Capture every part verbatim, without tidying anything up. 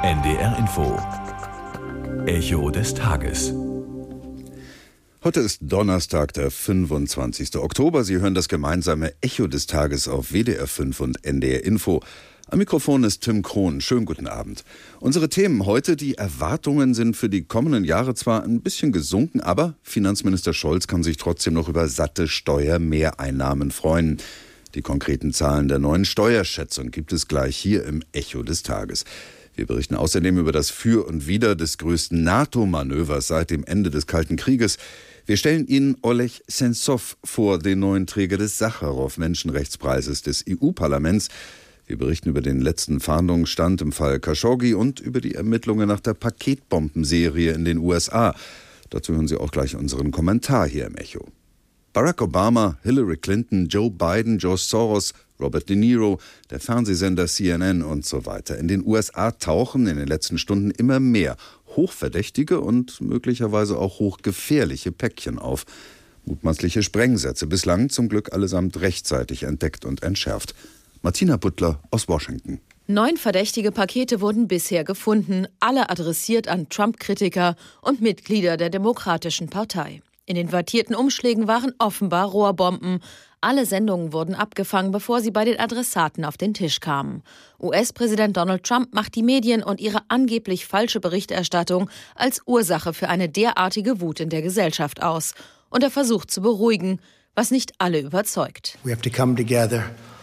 N D R Info. Echo des Tages. Heute ist Donnerstag, der fünfundzwanzigster Oktober. Sie hören das gemeinsame Echo des Tages auf W D R fünf und N D R Info. Am Mikrofon ist Tim Krohn. Schönen guten Abend. Unsere Themen heute: Die Erwartungen sind für die kommenden Jahre zwar ein bisschen gesunken, aber Finanzminister Scholz kann sich trotzdem noch über satte Steuermehreinnahmen freuen. Die konkreten Zahlen der neuen Steuerschätzung gibt es gleich hier im Echo des Tages. Wir berichten außerdem über das Für und Wider des größten NATO-Manövers seit dem Ende des Kalten Krieges. Wir stellen Ihnen Oleg Sentsov vor, den neuen Träger des Sacharow-Menschenrechtspreises des E U-Parlaments. Wir berichten über den letzten Fahndungsstand im Fall Khashoggi und über die Ermittlungen nach der Paketbombenserie in den U S A. Dazu hören Sie auch gleich unseren Kommentar hier im Echo. Barack Obama, Hillary Clinton, Joe Biden, George Soros, Robert De Niro, der Fernsehsender C N N und so weiter. In den U S A tauchen in den letzten Stunden immer mehr hochverdächtige und möglicherweise auch hochgefährliche Päckchen auf. Mutmaßliche Sprengsätze, bislang zum Glück allesamt rechtzeitig entdeckt und entschärft. Martina Butler aus Washington. Neun verdächtige Pakete wurden bisher gefunden, alle adressiert an Trump-Kritiker und Mitglieder der Demokratischen Partei. In den wattierten Umschlägen waren offenbar Rohrbomben. Alle Sendungen wurden abgefangen, bevor sie bei den Adressaten auf den Tisch kamen. U S-Präsident Donald Trump macht die Medien und ihre angeblich falsche Berichterstattung als Ursache für eine derartige Wut in der Gesellschaft aus. Und er versucht zu beruhigen, was nicht alle überzeugt. We have to come together.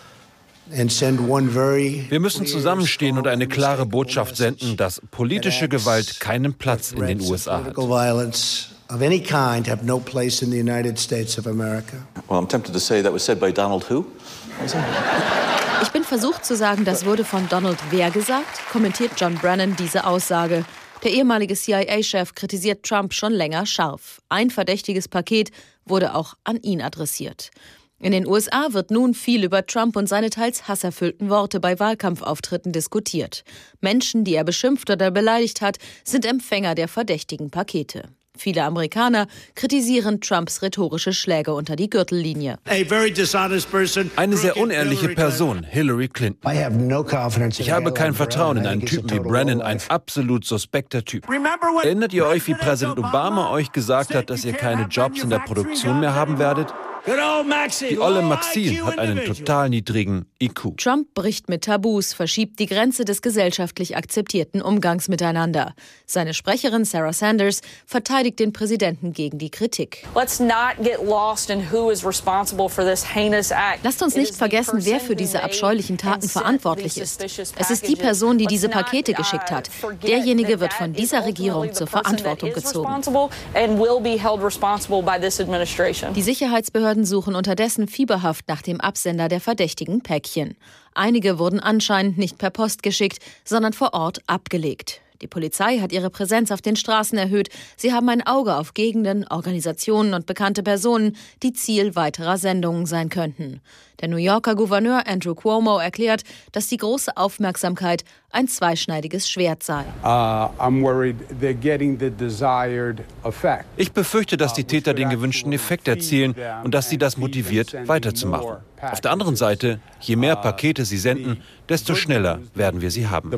Wir müssen zusammenstehen und eine klare Botschaft senden, dass politische Gewalt keinen Platz in den U S A hat. Of any kind have no place in the United States of America. Well, I'm tempted to say that was said by Donald who? Ich bin versucht zu sagen, das wurde von Donald wer gesagt, kommentiert John Brennan diese Aussage. Der ehemalige C I A-Chef kritisiert Trump schon länger scharf. Ein verdächtiges Paket wurde auch an ihn adressiert. In den U S A wird nun viel über Trump und seine teils hasserfüllten Worte bei Wahlkampfauftritten diskutiert. Menschen, die er beschimpft oder beleidigt hat, sind Empfänger der verdächtigen Pakete. Viele Amerikaner kritisieren Trumps rhetorische Schläge unter die Gürtellinie. Eine sehr unehrliche Person, Hillary Clinton. Ich habe kein Vertrauen in einen Typen wie Brennan, ein absolut suspekter Typ. Erinnert ihr euch, wie Präsident Obama euch gesagt hat, dass ihr keine Jobs in der Produktion mehr haben werdet? Die olle Maxine hat einen total niedrigen I Q. Trump bricht mit Tabus, verschiebt die Grenze des gesellschaftlich akzeptierten Umgangs miteinander. Seine Sprecherin Sarah Sanders verteidigt den Präsidenten gegen die Kritik. Lasst uns nicht vergessen, wer für diese abscheulichen Taten verantwortlich ist. Es ist die Person, die diese Pakete geschickt hat. Derjenige wird von dieser Regierung zur Verantwortung gezogen. Die Sicherheitsbehörden suchen unterdessen fieberhaft nach dem Absender der verdächtigen Päckchen. Einige wurden anscheinend nicht per Post geschickt, sondern vor Ort abgelegt. Die Polizei hat ihre Präsenz auf den Straßen erhöht. Sie haben ein Auge auf Gegenden, Organisationen und bekannte Personen, die Ziel weiterer Sendungen sein könnten. Der New Yorker Gouverneur Andrew Cuomo erklärt, dass die große Aufmerksamkeit ein zweischneidiges Schwert sei. Ich befürchte, dass die Täter den gewünschten Effekt erzielen und dass sie das motiviert, weiterzumachen. Auf der anderen Seite, je mehr Pakete sie senden, desto schneller werden wir sie haben.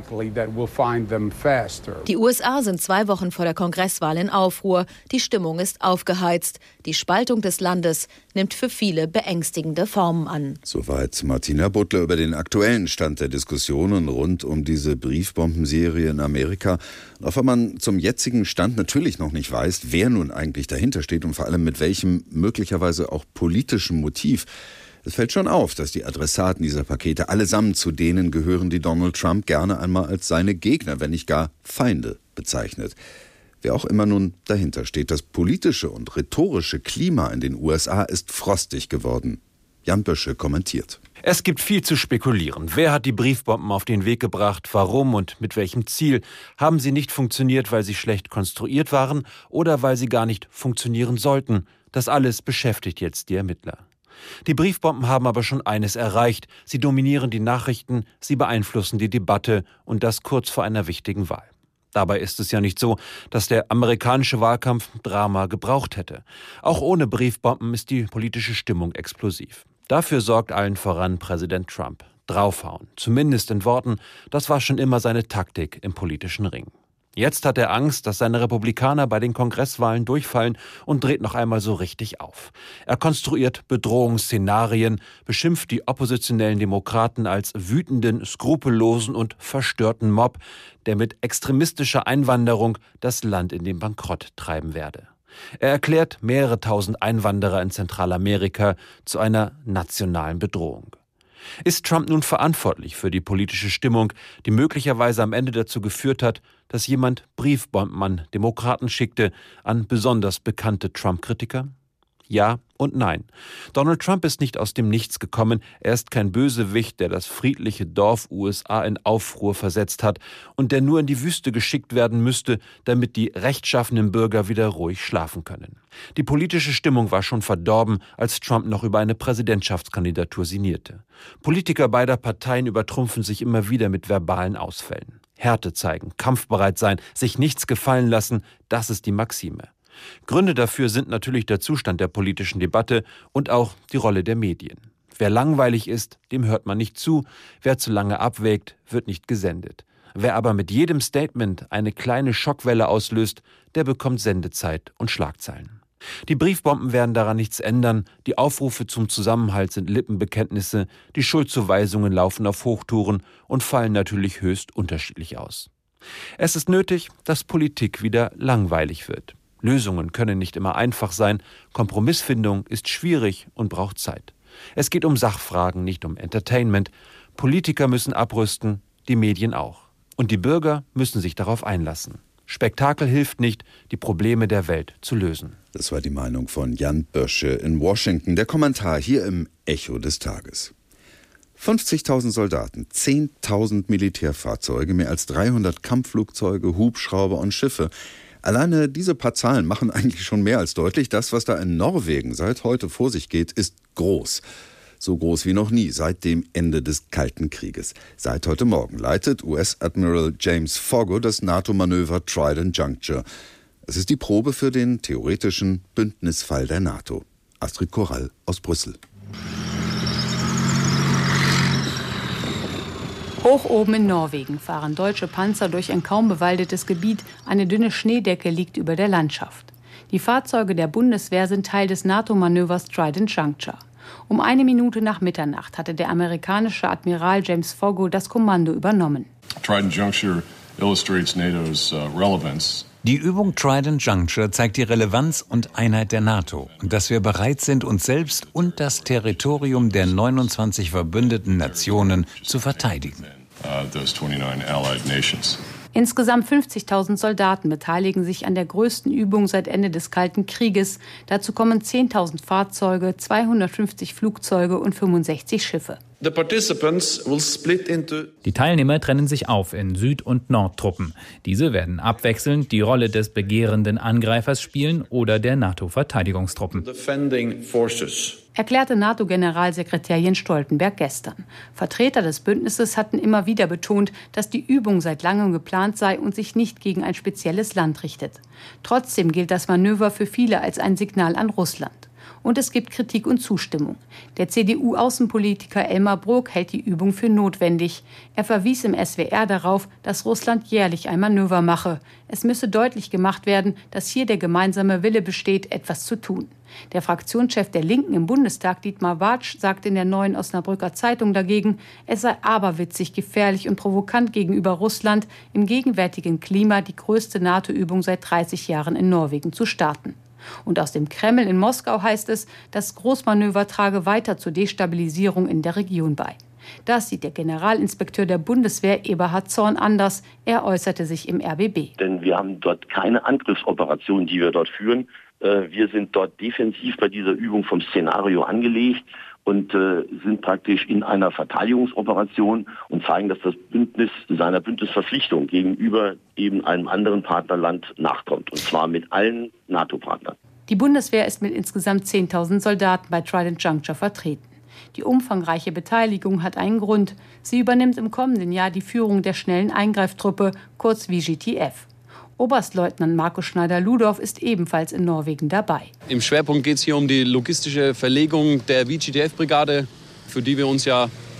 Die U S A sind zwei Wochen vor der Kongresswahl in Aufruhr. Die Stimmung ist aufgeheizt. Die Spaltung des Landes nimmt für viele beängstigende Formen an. Soweit Martina Butler über den aktuellen Stand der Diskussionen rund um diese Briefbombenserie in Amerika. Auch wenn man zum jetzigen Stand natürlich noch nicht weiß, wer nun eigentlich dahinter steht und vor allem mit welchem möglicherweise auch politischen Motiv. Es fällt schon auf, dass die Adressaten dieser Pakete allesamt zu denen gehören, die Donald Trump gerne einmal als seine Gegner, wenn nicht gar Feinde, bezeichnet. Wer auch immer nun dahinter steht, das politische und rhetorische Klima in den U S A ist frostig geworden. Jan Bösche kommentiert. Es gibt viel zu spekulieren. Wer hat die Briefbomben auf den Weg gebracht? Warum und mit welchem Ziel? Haben sie nicht funktioniert, weil sie schlecht konstruiert waren oder weil sie gar nicht funktionieren sollten? Das alles beschäftigt jetzt die Ermittler. Die Briefbomben haben aber schon eines erreicht. Sie dominieren die Nachrichten, sie beeinflussen die Debatte und das kurz vor einer wichtigen Wahl. Dabei ist es ja nicht so, dass der amerikanische Wahlkampf Drama gebraucht hätte. Auch ohne Briefbomben ist die politische Stimmung explosiv. Dafür sorgt allen voran Präsident Trump. draufhauen. Zumindest in Worten, das war schon immer seine Taktik im politischen Ring. Jetzt hat er Angst, dass seine Republikaner bei den Kongresswahlen durchfallen und dreht noch einmal so richtig auf. Er konstruiert Bedrohungsszenarien, beschimpft die oppositionellen Demokraten als wütenden, skrupellosen und verstörten Mob, der mit extremistischer Einwanderung das Land in den Bankrott treiben werde. Er erklärt mehrere tausend Einwanderer in Zentralamerika zu einer nationalen Bedrohung. Ist Trump nun verantwortlich für die politische Stimmung, die möglicherweise am Ende dazu geführt hat, dass jemand Briefbomben an Demokraten schickte, an besonders bekannte Trump-Kritiker? Ja und nein. Donald Trump ist nicht aus dem Nichts gekommen. Er ist kein Bösewicht, der das friedliche Dorf U S A in Aufruhr versetzt hat und der nur in die Wüste geschickt werden müsste, damit die rechtschaffenen Bürger wieder ruhig schlafen können. Die politische Stimmung war schon verdorben, als Trump noch über eine Präsidentschaftskandidatur sinnierte. Politiker beider Parteien übertrumpfen sich immer wieder mit verbalen Ausfällen. Härte zeigen, kampfbereit sein, sich nichts gefallen lassen, das ist die Maxime. Gründe dafür sind natürlich der Zustand der politischen Debatte und auch die Rolle der Medien. Wer langweilig ist, dem hört man nicht zu, wer zu lange abwägt, wird nicht gesendet. Wer aber mit jedem Statement eine kleine Schockwelle auslöst, der bekommt Sendezeit und Schlagzeilen. Die Briefbomben werden daran nichts ändern, die Aufrufe zum Zusammenhalt sind Lippenbekenntnisse, die Schuldzuweisungen laufen auf Hochtouren und fallen natürlich höchst unterschiedlich aus. Es ist nötig, dass Politik wieder langweilig wird. Lösungen können nicht immer einfach sein, Kompromissfindung ist schwierig und braucht Zeit. Es geht um Sachfragen, nicht um Entertainment. Politiker müssen abrüsten, die Medien auch. Und die Bürger müssen sich darauf einlassen. Spektakel hilft nicht, die Probleme der Welt zu lösen. Das war die Meinung von Jan Bösche in Washington. Der Kommentar hier im Echo des Tages. fünfzigtausend Soldaten, zehntausend Militärfahrzeuge, mehr als dreihundert Kampfflugzeuge, Hubschrauber und Schiffe. Alleine diese paar Zahlen machen eigentlich schon mehr als deutlich, das, was da in Norwegen seit heute vor sich geht, ist groß. So groß wie noch nie seit dem Ende des Kalten Krieges. Seit heute Morgen leitet U S-Admiral James Foggo das NATO-Manöver Trident Juncture. Es ist die Probe für den theoretischen Bündnisfall der NATO. Astrid Korall aus Brüssel. Hoch oben in Norwegen fahren deutsche Panzer durch ein kaum bewaldetes Gebiet. Eine dünne Schneedecke liegt über der Landschaft. Die Fahrzeuge der Bundeswehr sind Teil des NATO-Manövers Trident Juncture. Um eine Minute nach Mitternacht hatte der amerikanische Admiral James Foggo das Kommando übernommen. Trident Juncture illustrates NATO's uh, relevance. Die Übung Trident Juncture zeigt die Relevanz und Einheit der NATO und dass wir bereit sind, uns selbst und das Territorium der neunundzwanzig verbündeten Nationen zu verteidigen. Insgesamt fünfzigtausend Soldaten beteiligen sich an der größten Übung seit Ende des Kalten Krieges. Dazu kommen zehntausend Fahrzeuge, zweihundertfünfzig Flugzeuge und fünfundsechzig Schiffe. Die Teilnehmer trennen sich auf in Süd- und Nordtruppen. Diese werden abwechselnd die Rolle des begehrenden Angreifers spielen oder der NATO-Verteidigungstruppen. Erklärte NATO-Generalsekretär Jens Stoltenberg gestern. Vertreter des Bündnisses hatten immer wieder betont, dass die Übung seit langem geplant sei und sich nicht gegen ein spezielles Land richtet. Trotzdem gilt das Manöver für viele als ein Signal an Russland. Und es gibt Kritik und Zustimmung. Der C D U-Außenpolitiker Elmar Brok hält die Übung für notwendig. Er verwies im S W R darauf, dass Russland jährlich ein Manöver mache. Es müsse deutlich gemacht werden, dass hier der gemeinsame Wille besteht, etwas zu tun. Der Fraktionschef der Linken im Bundestag, Dietmar Bartsch, sagt in der Neuen Osnabrücker Zeitung dagegen, es sei aberwitzig, gefährlich und provokant gegenüber Russland, im gegenwärtigen Klima die größte NATO-Übung seit dreißig Jahren in Norwegen zu starten. Und aus dem Kreml in Moskau heißt es, das Großmanöver trage weiter zur Destabilisierung in der Region bei. Das sieht der Generalinspekteur der Bundeswehr Eberhard Zorn anders. Er äußerte sich im R B B. Denn wir haben dort keine Angriffsoperation, die wir dort führen. Wir sind dort defensiv bei dieser Übung vom Szenario angelegt und äh, sind praktisch in einer Verteidigungsoperation und zeigen, dass das Bündnis seiner Bündnisverpflichtung gegenüber eben einem anderen Partnerland nachkommt. Und zwar mit allen NATO-Partnern. Die Bundeswehr ist mit insgesamt zehntausend Soldaten bei Trident Juncture vertreten. Die umfangreiche Beteiligung hat einen Grund. Sie übernimmt im kommenden Jahr die Führung der schnellen Eingreiftruppe, kurz V G T F. Oberstleutnant Markus Schneider-Ludorf ist ebenfalls in Norwegen dabei. Im Schwerpunkt geht es hier um die logistische Verlegung der V G T F-Brigade, für die wir uns ja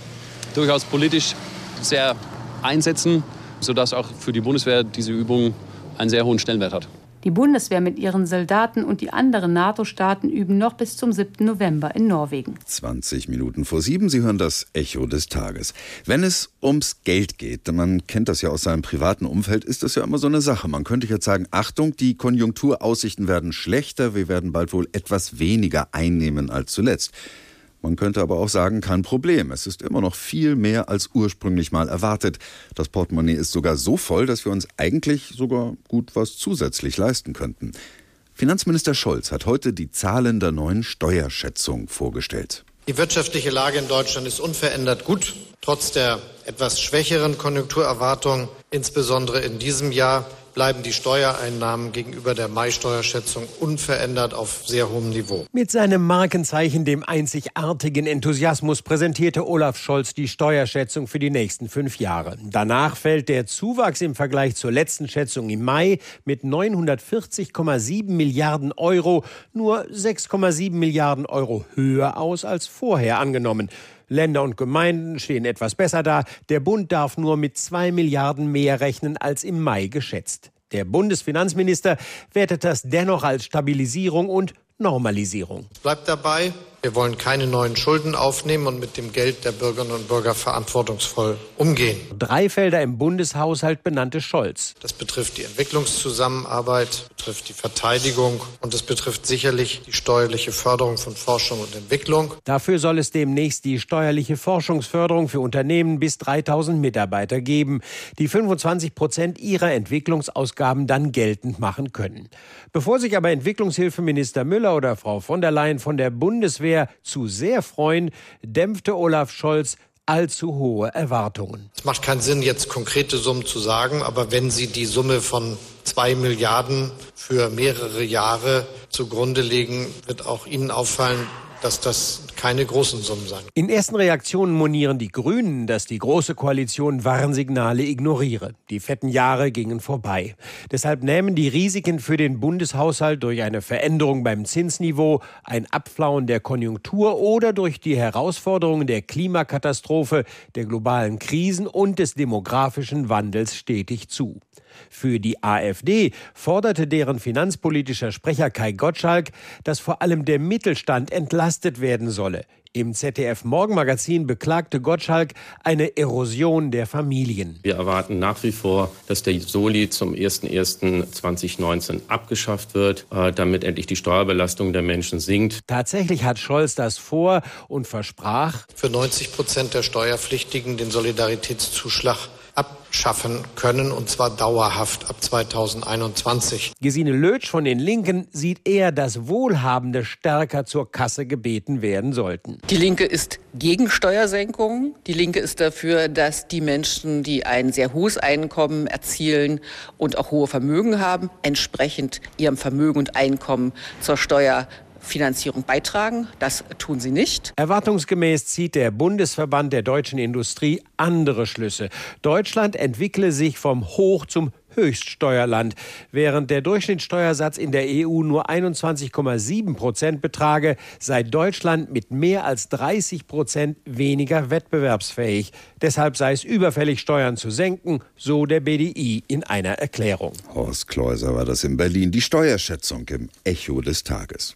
durchaus politisch sehr einsetzen, sodass auch für die Bundeswehr diese Übung einen sehr hohen Stellenwert hat. Die Bundeswehr mit ihren Soldaten und die anderen NATO-Staaten üben noch bis zum siebten November in Norwegen. zwanzig Minuten vor sieben, Sie hören das Echo des Tages. Wenn es ums Geld geht, man kennt das ja aus seinem privaten Umfeld, ist das ja immer so eine Sache. Man könnte jetzt sagen, Achtung, die Konjunkturaussichten werden schlechter, wir werden bald wohl etwas weniger einnehmen als zuletzt. Man könnte aber auch sagen, kein Problem. Es ist immer noch viel mehr als ursprünglich mal erwartet. Das Portemonnaie ist sogar so voll, dass wir uns eigentlich sogar gut was zusätzlich leisten könnten. Finanzminister Scholz hat heute die Zahlen der neuen Steuerschätzung vorgestellt. Die wirtschaftliche Lage in Deutschland ist unverändert gut. Trotz der etwas schwächeren Konjunkturerwartungen, insbesondere in diesem Jahr, bleiben die Steuereinnahmen gegenüber der Mai-Steuerschätzung unverändert auf sehr hohem Niveau. Mit seinem Markenzeichen, dem einzigartigen Enthusiasmus, präsentierte Olaf Scholz die Steuerschätzung für die nächsten fünf Jahre. Danach fällt der Zuwachs im Vergleich zur letzten Schätzung im Mai mit neunhundertvierzig Komma sieben Milliarden Euro nur sechs Komma sieben Milliarden Euro höher aus als vorher angenommen. Länder und Gemeinden stehen etwas besser da. Der Bund darf nur mit zwei Milliarden mehr rechnen als im Mai geschätzt. Der Bundesfinanzminister wertet das dennoch als Stabilisierung und Normalisierung. Es bleibt dabei, wir wollen keine neuen Schulden aufnehmen und mit dem Geld der Bürgerinnen und Bürger verantwortungsvoll umgehen. Drei Felder im Bundeshaushalt benannte Scholz. Das betrifft die Entwicklungszusammenarbeit, betrifft die Verteidigung und es betrifft sicherlich die steuerliche Förderung von Forschung und Entwicklung. Dafür soll es demnächst die steuerliche Forschungsförderung für Unternehmen bis dreitausend Mitarbeiter geben, die fünfundzwanzig Prozent ihrer Entwicklungsausgaben dann geltend machen können. Bevor sich aber Entwicklungshilfeminister Müller oder Frau von der Leyen von der Bundeswehr zu sehr freuen, dämpfte Olaf Scholz allzu hohe Erwartungen. Es macht keinen Sinn, jetzt konkrete Summen zu sagen, aber wenn Sie die Summe von zwei Milliarden für mehrere Jahre zugrunde legen, wird auch Ihnen auffallen, dass das keine großen Summen sein. In ersten Reaktionen monieren die Grünen, dass die Große Koalition Warnsignale ignoriere. Die fetten Jahre gingen vorbei. Deshalb nehmen die Risiken für den Bundeshaushalt durch eine Veränderung beim Zinsniveau, ein Abflauen der Konjunktur oder durch die Herausforderungen der Klimakatastrophe, der globalen Krisen und des demografischen Wandels stetig zu. Für die AfD forderte deren finanzpolitischer Sprecher Kai Gottschalk, dass vor allem der Mittelstand entlastet werden solle. Im Z D F-Morgenmagazin beklagte Gottschalk eine Erosion der Familien. Wir erwarten nach wie vor, dass der Soli zum ersten ersten zweitausendneunzehn abgeschafft wird, damit endlich die Steuerbelastung der Menschen sinkt. Tatsächlich hat Scholz das vor und versprach, für neunzig Prozent der Steuerpflichtigen den Solidaritätszuschlag abschaffen können, und zwar dauerhaft ab zweitausendeinundzwanzig. Gesine Lötsch von den Linken sieht eher, dass Wohlhabende stärker zur Kasse gebeten werden sollten. Die Linke ist gegen Steuersenkungen. Die Linke ist dafür, dass die Menschen, die ein sehr hohes Einkommen erzielen und auch hohe Vermögen haben, entsprechend ihrem Vermögen und Einkommen zur Steuer Finanzierung beitragen. Das tun sie nicht. Erwartungsgemäß zieht der Bundesverband der deutschen Industrie andere Schlüsse. Deutschland entwickle sich vom Hoch- zum Höchststeuerland. Während der Durchschnittssteuersatz in der E U nur einundzwanzig Komma sieben Prozent betrage, sei Deutschland mit mehr als dreißig Prozent weniger wettbewerbsfähig. Deshalb sei es überfällig, Steuern zu senken, so der B D I in einer Erklärung. Horst Kleuser war das in Berlin. Die Steuerschätzung im Echo des Tages.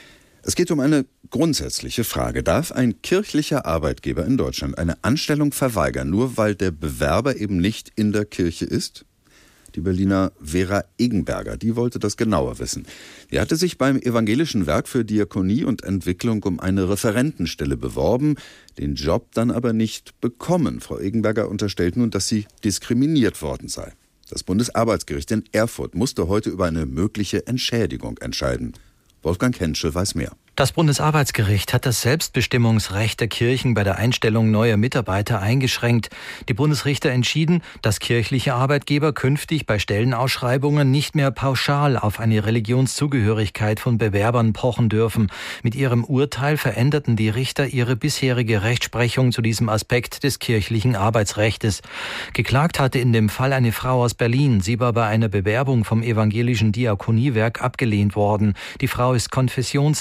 Es geht um eine grundsätzliche Frage. Darf ein kirchlicher Arbeitgeber in Deutschland eine Anstellung verweigern, nur weil der Bewerber eben nicht in der Kirche ist? Die Berliner Vera Egenberger, die wollte das genauer wissen. Sie hatte sich beim Evangelischen Werk für Diakonie und Entwicklung um eine Referentenstelle beworben, den Job dann aber nicht bekommen. Frau Egenberger unterstellt nun, dass sie diskriminiert worden sei. Das Bundesarbeitsgericht in Erfurt musste heute über eine mögliche Entschädigung entscheiden. Wolfgang Henschel weiß mehr. Das Bundesarbeitsgericht hat das Selbstbestimmungsrecht der Kirchen bei der Einstellung neuer Mitarbeiter eingeschränkt. Die Bundesrichter entschieden, dass kirchliche Arbeitgeber künftig bei Stellenausschreibungen nicht mehr pauschal auf eine Religionszugehörigkeit von Bewerbern pochen dürfen. Mit ihrem Urteil veränderten die Richter ihre bisherige Rechtsprechung zu diesem Aspekt des kirchlichen Arbeitsrechtes. Geklagt hatte in dem Fall eine Frau aus Berlin. Sie war bei einer Bewerbung vom Evangelischen Diakoniewerk abgelehnt worden. Die Frau ist konfessionslos,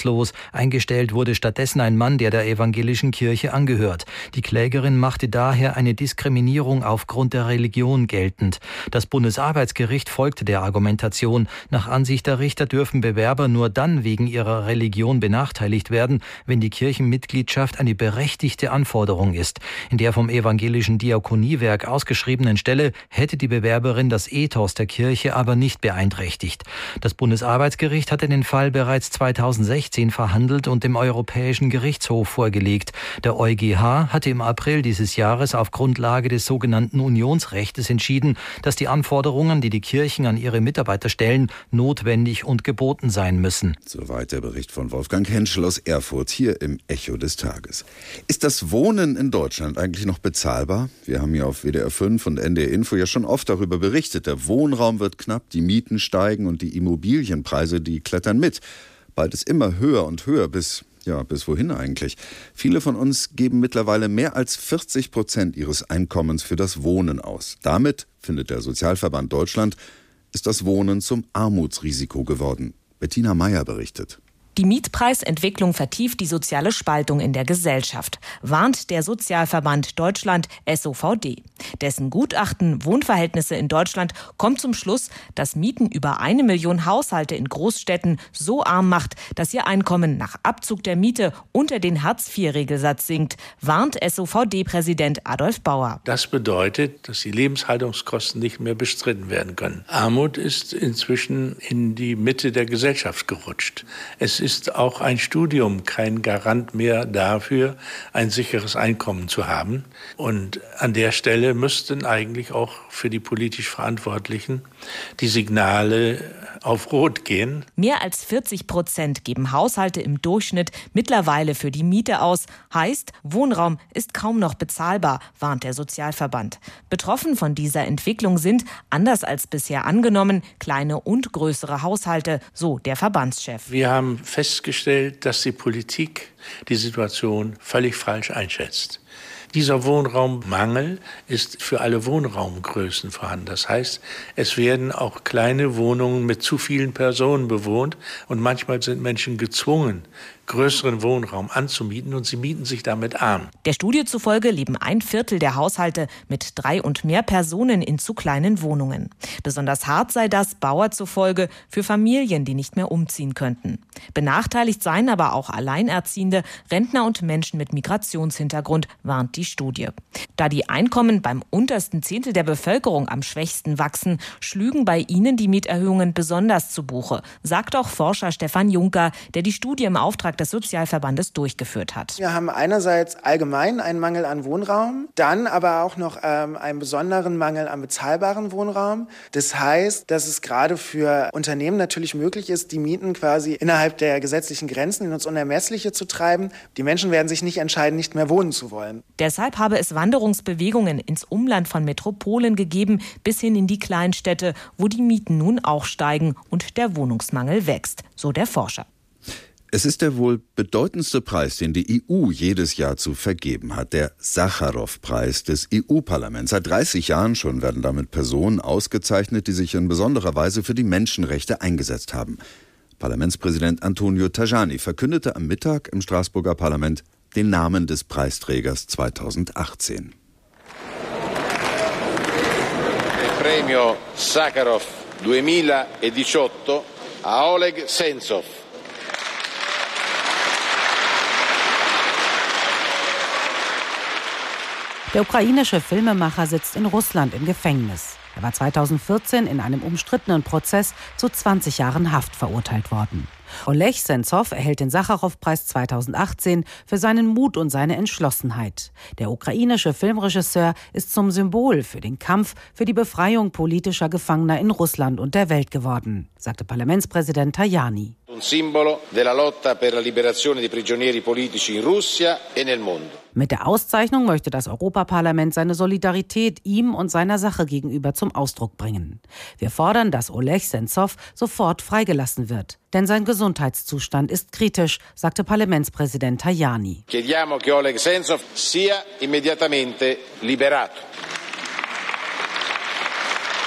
Eingestellt wurde stattdessen ein Mann, der der evangelischen Kirche angehört. Die Klägerin machte daher eine Diskriminierung aufgrund der Religion geltend. Das Bundesarbeitsgericht folgte der Argumentation. Nach Ansicht der Richter dürfen Bewerber nur dann wegen ihrer Religion benachteiligt werden, wenn die Kirchenmitgliedschaft eine berechtigte Anforderung ist. In der vom evangelischen Diakoniewerk ausgeschriebenen Stelle hätte die Bewerberin das Ethos der Kirche aber nicht beeinträchtigt. Das Bundesarbeitsgericht hatte den Fall bereits zweitausendsechzehn verhandelt und dem Europäischen Gerichtshof vorgelegt. Der EuGH hatte im April dieses Jahres auf Grundlage des sogenannten Unionsrechtes entschieden, dass die Anforderungen, die die Kirchen an ihre Mitarbeiter stellen, notwendig und geboten sein müssen. Soweit der Bericht von Wolfgang Henschel aus Erfurt hier im Echo des Tages. Ist das Wohnen in Deutschland eigentlich noch bezahlbar? Wir haben ja auf W D R fünf und N D R Info ja schon oft darüber berichtet. Der Wohnraum wird knapp, die Mieten steigen und die Immobilienpreise, die klettern mit. Beides immer höher und höher, bis, ja, bis wohin eigentlich? Viele von uns geben mittlerweile mehr als vierzig Prozent ihres Einkommens für das Wohnen aus. Damit, findet der Sozialverband Deutschland, ist das Wohnen zum Armutsrisiko geworden. Bettina Meyer berichtet. Die Mietpreisentwicklung vertieft die soziale Spaltung in der Gesellschaft, warnt der Sozialverband Deutschland S O V D. Dessen Gutachten Wohnverhältnisse in Deutschland kommt zum Schluss, dass Mieten über eine Million Haushalte in Großstädten so arm macht, dass ihr Einkommen nach Abzug der Miete unter den Hartz vier Regelsatz sinkt, warnt S O V D-Präsident Adolf Bauer. Das bedeutet, dass die Lebenshaltungskosten nicht mehr bestritten werden können. Armut ist inzwischen in die Mitte der Gesellschaft gerutscht. Es ist ist auch ein Studium kein Garant mehr dafür, ein sicheres Einkommen zu haben. Und an der Stelle müssten eigentlich auch für die politisch Verantwortlichen die Signale auf Rot gehen. Mehr als vierzig Prozent geben Haushalte im Durchschnitt mittlerweile für die Miete aus. Heißt, Wohnraum ist kaum noch bezahlbar, warnt der Sozialverband. Betroffen von dieser Entwicklung sind, anders als bisher angenommen, kleine und größere Haushalte, so der Verbandschef. Wir haben festgestellt, dass die Politik die Situation völlig falsch einschätzt. Dieser Wohnraummangel ist für alle Wohnraumgrößen vorhanden. Das heißt, es werden auch kleine Wohnungen mit zu vielen Personen bewohnt und manchmal sind Menschen gezwungen, größeren Wohnraum anzumieten und sie mieten sich damit arm. Der Studie zufolge leben ein Viertel der Haushalte mit drei und mehr Personen in zu kleinen Wohnungen. Besonders hart sei das, Bauer zufolge, für Familien, die nicht mehr umziehen könnten. Benachteiligt seien aber auch Alleinerziehende, Rentner und Menschen mit Migrationshintergrund, warnt die Studie. Da die Einkommen beim untersten Zehntel der Bevölkerung am schwächsten wachsen, schlügen bei ihnen die Mieterhöhungen besonders zu Buche, sagt auch Forscher Stefan Juncker, der die Studie im Auftrag des Sozialverbandes durchgeführt hat. Wir haben einerseits allgemein einen Mangel an Wohnraum, dann aber auch noch ähm, einen besonderen Mangel an bezahlbaren Wohnraum. Das heißt, dass es gerade für Unternehmen natürlich möglich ist, die Mieten quasi innerhalb der gesetzlichen Grenzen ins Unermessliche zu treiben. Die Menschen werden sich nicht entscheiden, nicht mehr wohnen zu wollen. Deshalb habe es Wanderungsbewegungen ins Umland von Metropolen gegeben, bis hin in die Kleinstädte, wo die Mieten nun auch steigen und der Wohnungsmangel wächst, so der Forscher. Es ist der wohl bedeutendste Preis, den die E U jedes Jahr zu vergeben hat, der Sacharow-Preis des E U-Parlaments. Seit dreißig Jahren schon werden damit Personen ausgezeichnet, die sich in besonderer Weise für die Menschenrechte eingesetzt haben. Parlamentspräsident Antonio Tajani verkündete am Mittag im Straßburger Parlament den Namen des Preisträgers zweitausendachtzehn. Il premio Sakharov zweitausenddiciotto a Oleg Sentsov. Der ukrainische Filmemacher sitzt in Russland im Gefängnis. Er war zweitausendvierzehn in einem umstrittenen Prozess zu zwanzig Jahren Haft verurteilt worden. Oleg Sentsov erhält den Sacharow-Preis zweitausendachtzehn für seinen Mut und seine Entschlossenheit. Der ukrainische Filmregisseur ist zum Symbol für den Kampf für die Befreiung politischer Gefangener in Russland und der Welt geworden, sagte Parlamentspräsident Tajani. Un simbolo della lotta per la liberazione di prigionieri politici in Russia e nel mondo. Mit der Auszeichnung möchte das Europaparlament seine Solidarität ihm und seiner Sache gegenüber zum Ausdruck bringen. Wir fordern, dass Oleg Sentsov sofort freigelassen wird. Denn sein Gesundheitszustand ist kritisch, sagte Parlamentspräsident Tajani. Chiediamo che Oleg Sentsov sia immediatamente liberato.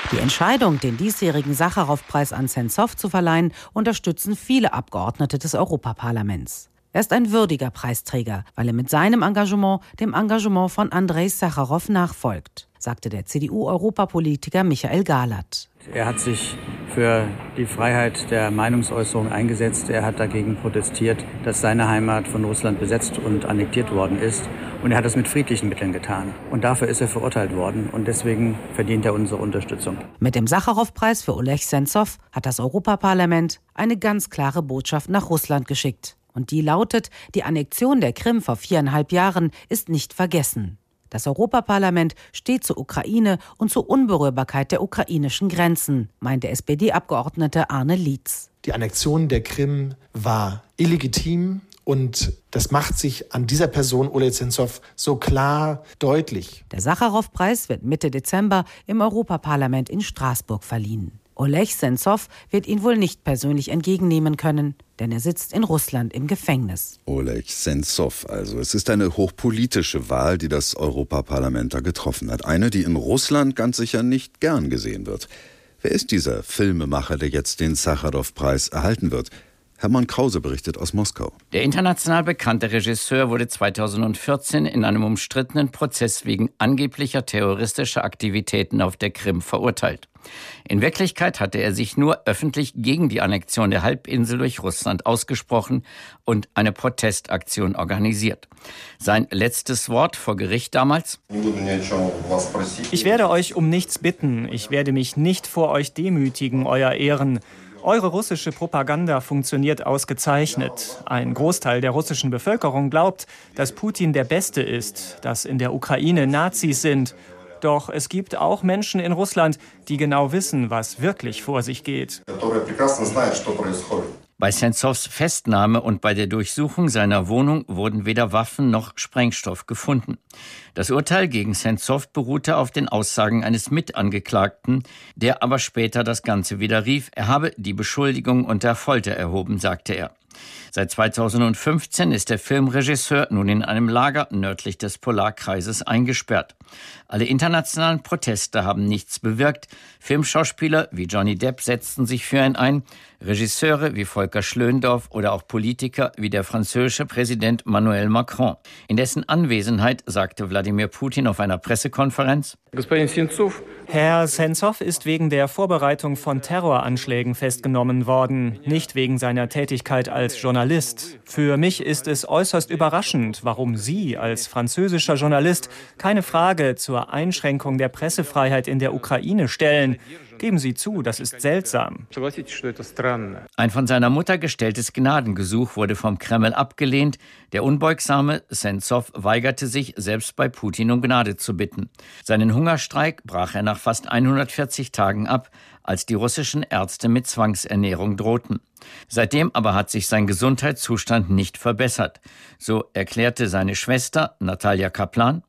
Die Entscheidung, den diesjährigen Sacharow-Preis an Sentsov zu verleihen, unterstützen viele Abgeordnete des Europaparlaments. Er ist ein würdiger Preisträger, weil er mit seinem Engagement dem Engagement von Andrei Sacharow nachfolgt, sagte der C D U-Europapolitiker Michael Galat. Er hat sich für die Freiheit der Meinungsäußerung eingesetzt. Er hat dagegen protestiert, dass seine Heimat von Russland besetzt und annektiert worden ist. Und er hat das mit friedlichen Mitteln getan. Und dafür ist er verurteilt worden. Und deswegen verdient er unsere Unterstützung. Mit dem Sacharow-Preis für Oleg Sentsov hat das Europaparlament eine ganz klare Botschaft nach Russland geschickt. Und die lautet, die Annexion der Krim vor viereinhalb Jahren ist nicht vergessen. Das Europaparlament steht zur Ukraine und zur Unberührbarkeit der ukrainischen Grenzen, meinte S P D-Abgeordnete Arne Lietz. Die Annexion der Krim war illegitim und das macht sich an dieser Person Oleg Sentsov so klar deutlich. Der Sacharow-Preis wird Mitte Dezember im Europaparlament in Straßburg verliehen. Oleg Sentsov wird ihn wohl nicht persönlich entgegennehmen können, denn er sitzt in Russland im Gefängnis. Oleg Sentsov also. Es ist eine hochpolitische Wahl, die das Europaparlament da getroffen hat. Eine, die in Russland ganz sicher nicht gern gesehen wird. Wer ist dieser Filmemacher, der jetzt den Sacharow-Preis erhalten wird? Hermann Krause berichtet aus Moskau. Der international bekannte Regisseur wurde zweitausendvierzehn in einem umstrittenen Prozess wegen angeblicher terroristischer Aktivitäten auf der Krim verurteilt. In Wirklichkeit hatte er sich nur öffentlich gegen die Annexion der Halbinsel durch Russland ausgesprochen und eine Protestaktion organisiert. Sein letztes Wort vor Gericht damals: Ich werde euch um nichts bitten. Ich werde mich nicht vor euch demütigen, euer Ehren. Eure russische Propaganda funktioniert ausgezeichnet. Ein Großteil der russischen Bevölkerung glaubt, dass Putin der Beste ist, dass in der Ukraine Nazis sind. Doch es gibt auch Menschen in Russland, die genau wissen, was wirklich vor sich geht. Bei Sentsovs Festnahme und bei der Durchsuchung seiner Wohnung wurden weder Waffen noch Sprengstoff gefunden. Das Urteil gegen Sentsov beruhte auf den Aussagen eines Mitangeklagten, der aber später das Ganze widerrief. Er habe die Beschuldigung unter Folter erhoben, sagte er. Seit zweitausendfünfzehn ist der Filmregisseur nun in einem Lager nördlich des Polarkreises eingesperrt. Alle internationalen Proteste haben nichts bewirkt. Filmschauspieler wie Johnny Depp setzten sich für ihn ein, Regisseure wie Volker Schlöndorff oder auch Politiker wie der französische Präsident Emmanuel Macron. In dessen Anwesenheit sagte Wladimir Putin auf einer Pressekonferenz: Herr Sentsov ist wegen der Vorbereitung von Terroranschlägen festgenommen worden, nicht wegen seiner Tätigkeit als Journalist. Für mich ist es äußerst überraschend, warum Sie als französischer Journalist keine Frage zur Einschränkung der Pressefreiheit in der Ukraine stellen. Geben Sie zu, das ist seltsam. Ein von seiner Mutter gestelltes Gnadengesuch wurde vom Kreml abgelehnt. Der unbeugsame Sentsov weigerte sich, selbst bei Putin um Gnade zu bitten. Seinen Hungerstreik brach er nach fast hundertvierzig Tagen ab, als die russischen Ärzte mit Zwangsernährung drohten. Seitdem aber hat sich sein Gesundheitszustand nicht verbessert. So erklärte seine Schwester Natalia Kaplan: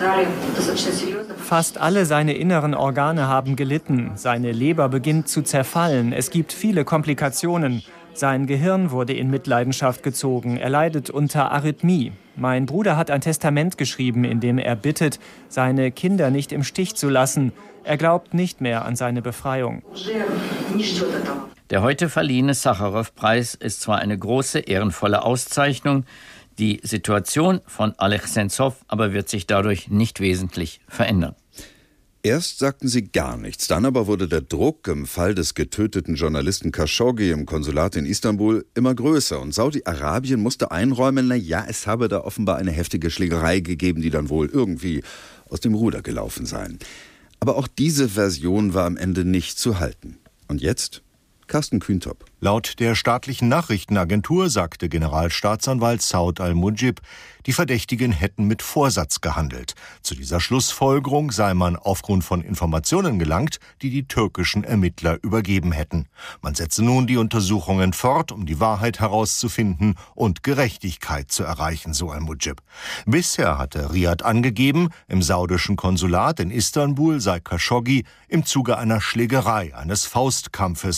Fast alle seine inneren Organe haben gelitten. Seine Leber beginnt zu zerfallen. Es gibt viele Komplikationen. Sein Gehirn wurde in Mitleidenschaft gezogen. Er leidet unter Arrhythmie. Mein Bruder hat ein Testament geschrieben, in dem er bittet, seine Kinder nicht im Stich zu lassen. Er glaubt nicht mehr an seine Befreiung. Der heute verliehene Sacharow-Preis ist zwar eine große, ehrenvolle Auszeichnung, die Situation von Oleg Sentsov aber wird sich dadurch nicht wesentlich verändern. Erst sagten sie gar nichts, dann aber wurde der Druck im Fall des getöteten Journalisten Khashoggi im Konsulat in Istanbul immer größer und Saudi-Arabien musste einräumen, na ja, es habe da offenbar eine heftige Schlägerei gegeben, die dann wohl irgendwie aus dem Ruder gelaufen seien. Aber auch diese Version war am Ende nicht zu halten. Und jetzt? Carsten Kühntop. Laut der staatlichen Nachrichtenagentur sagte Generalstaatsanwalt Saud al-Mujib, die Verdächtigen hätten mit Vorsatz gehandelt. Zu dieser Schlussfolgerung sei man aufgrund von Informationen gelangt, die die türkischen Ermittler übergeben hätten. Man setze nun die Untersuchungen fort, um die Wahrheit herauszufinden und Gerechtigkeit zu erreichen, so al-Mujib. Bisher hatte Riad angegeben, im saudischen Konsulat in Istanbul sei Khashoggi im Zuge einer Schlägerei, eines Faustkampfes ums Leben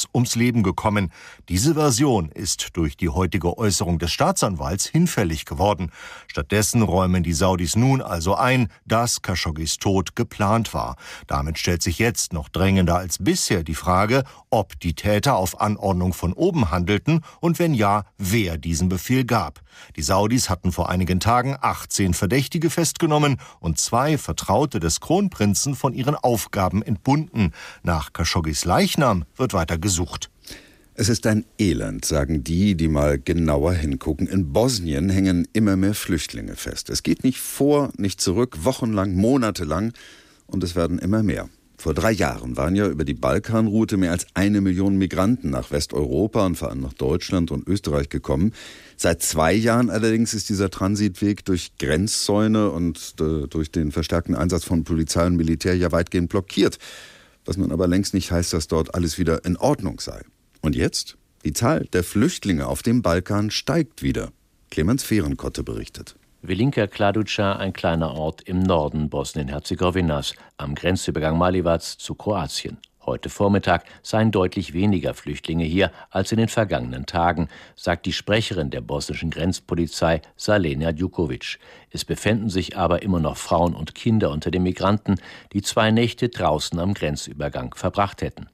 Leben gekommen. Diese Version ist durch die heutige Äußerung des Staatsanwalts hinfällig geworden. Stattdessen räumen die Saudis nun also ein, dass Khashoggis Tod geplant war. Damit stellt sich jetzt noch drängender als bisher die Frage, ob die Täter auf Anordnung von oben handelten und wenn ja, wer diesen Befehl gab. Die Saudis hatten vor einigen Tagen achtzehn Verdächtige festgenommen und zwei Vertraute des Kronprinzen von ihren Aufgaben entbunden. Nach Khashoggis Leichnam wird weiter gesucht. Es ist ein Elend, sagen die, die mal genauer hingucken. In Bosnien hängen immer mehr Flüchtlinge fest. Es geht nicht vor, nicht zurück, wochenlang, monatelang und es werden immer mehr. Vor drei Jahren waren ja über die Balkanroute mehr als eine Million Migranten nach Westeuropa und vor allem nach Deutschland und Österreich gekommen. Seit zwei Jahren allerdings ist dieser Transitweg durch Grenzzäune und äh, durch den verstärkten Einsatz von Polizei und Militär ja weitgehend blockiert. Was nun aber längst nicht heißt, dass dort alles wieder in Ordnung sei. Und jetzt? Die Zahl der Flüchtlinge auf dem Balkan steigt wieder. Clemens Fehrenkotte berichtet. Velinka Kladuća, ein kleiner Ort im Norden Bosnien-Herzegowinas, am Grenzübergang Malivac zu Kroatien. Heute Vormittag seien deutlich weniger Flüchtlinge hier als in den vergangenen Tagen, sagt die Sprecherin der bosnischen Grenzpolizei Salena Djukovic. Es befänden sich aber immer noch Frauen und Kinder unter den Migranten, die zwei Nächte draußen am Grenzübergang verbracht hätten.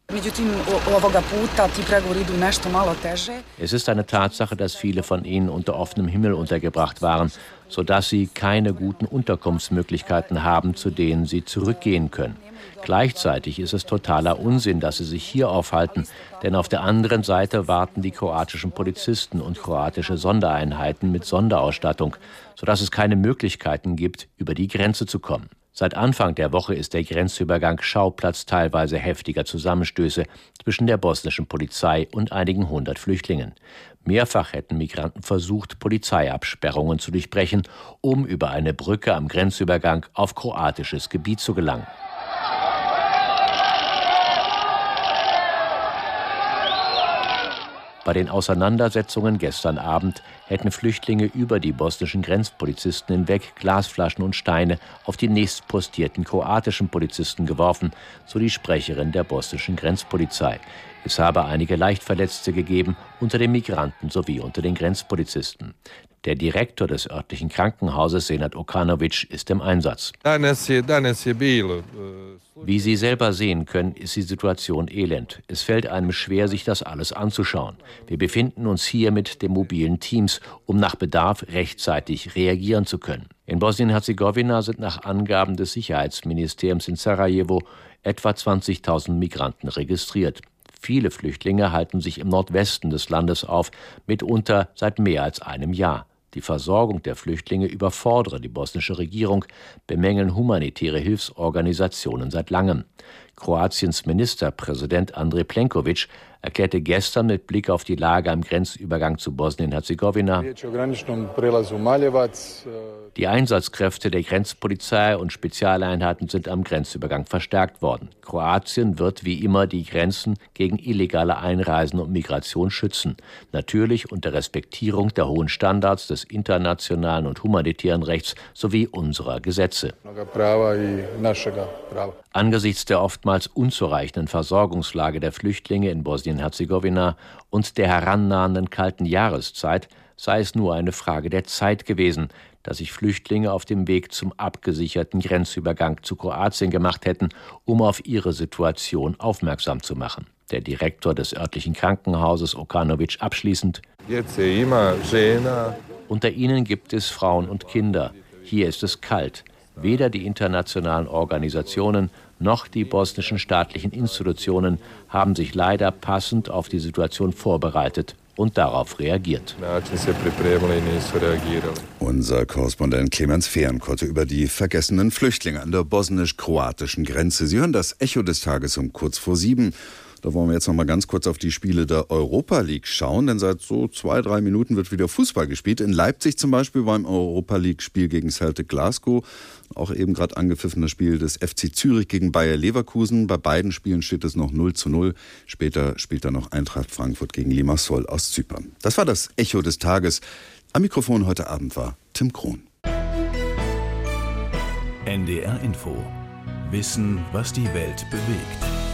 Es ist eine Tatsache, dass viele von ihnen unter offenem Himmel untergebracht waren, sodass sie keine guten Unterkunftsmöglichkeiten haben, zu denen sie zurückgehen können. Gleichzeitig ist es totaler Unsinn, dass sie sich hier aufhalten, denn auf der anderen Seite warten die kroatischen Polizisten und kroatische Sondereinheiten mit Sonderausstattung, sodass es keine Möglichkeiten gibt, über die Grenze zu kommen. Seit Anfang der Woche ist der Grenzübergang Schauplatz teilweise heftiger Zusammenstöße zwischen der bosnischen Polizei und einigen hundert Flüchtlingen. Mehrfach hätten Migranten versucht, Polizeiabsperrungen zu durchbrechen, um über eine Brücke am Grenzübergang auf kroatisches Gebiet zu gelangen. Bei den Auseinandersetzungen gestern Abend hätten Flüchtlinge über die bosnischen Grenzpolizisten hinweg Glasflaschen und Steine auf die nächstpostierten kroatischen Polizisten geworfen, so die Sprecherin der bosnischen Grenzpolizei. Es habe einige Leichtverletzte gegeben unter den Migranten sowie unter den Grenzpolizisten. Der Direktor des örtlichen Krankenhauses, Senad Okanovic, ist im Einsatz. Wie Sie selber sehen können, ist die Situation elend. Es fällt einem schwer, sich das alles anzuschauen. Wir befinden uns hier mit den mobilen Teams, um nach Bedarf rechtzeitig reagieren zu können. In Bosnien-Herzegowina sind nach Angaben des Sicherheitsministeriums in Sarajevo etwa zwanzigtausend Migranten registriert. Viele Flüchtlinge halten sich im Nordwesten des Landes auf, mitunter seit mehr als einem Jahr. Die Versorgung der Flüchtlinge überfordere die bosnische Regierung, bemängeln humanitäre Hilfsorganisationen seit langem. Kroatiens Ministerpräsident Andrej Plenković erklärte gestern mit Blick auf die Lage am Grenzübergang zu Bosnien-Herzegowina: Die Einsatzkräfte der Grenzpolizei und Spezialeinheiten sind am Grenzübergang verstärkt worden. Kroatien wird wie immer die Grenzen gegen illegale Einreisen und Migration schützen. Natürlich unter Respektierung der hohen Standards des internationalen und humanitären Rechts sowie unserer Gesetze. Angesichts der oftmals unzureichenden Versorgungslage der Flüchtlinge in Bosnien-Herzegowina und der herannahenden kalten Jahreszeit sei es nur eine Frage der Zeit gewesen, dass sich Flüchtlinge auf dem Weg zum abgesicherten Grenzübergang zu Kroatien gemacht hätten, um auf ihre Situation aufmerksam zu machen. Der Direktor des örtlichen Krankenhauses Okanovic abschließend: Unter ihnen gibt es Frauen und Kinder. Hier ist es kalt. Weder die internationalen Organisationen noch die bosnischen staatlichen Institutionen haben sich leider passend auf die Situation vorbereitet und darauf reagiert. Unser Korrespondent Clemens Fehrenkotte über die vergessenen Flüchtlinge an der bosnisch-kroatischen Grenze. Sie hören das Echo des Tages um kurz vor sieben. Da wollen wir jetzt noch mal ganz kurz auf die Spiele der Europa League schauen, denn seit so zwei, drei Minuten wird wieder Fußball gespielt. In Leipzig zum Beispiel beim Europa League-Spiel gegen Celtic Glasgow. Auch eben gerade angepfiffenes Spiel des F C Zürich gegen Bayer Leverkusen. Bei beiden Spielen steht es noch null zu null. Später spielt dann noch Eintracht Frankfurt gegen Limassol aus Zypern. Das war das Echo des Tages. Am Mikrofon heute Abend war Tim Krohn. N D R Info. Wissen, was die Welt bewegt.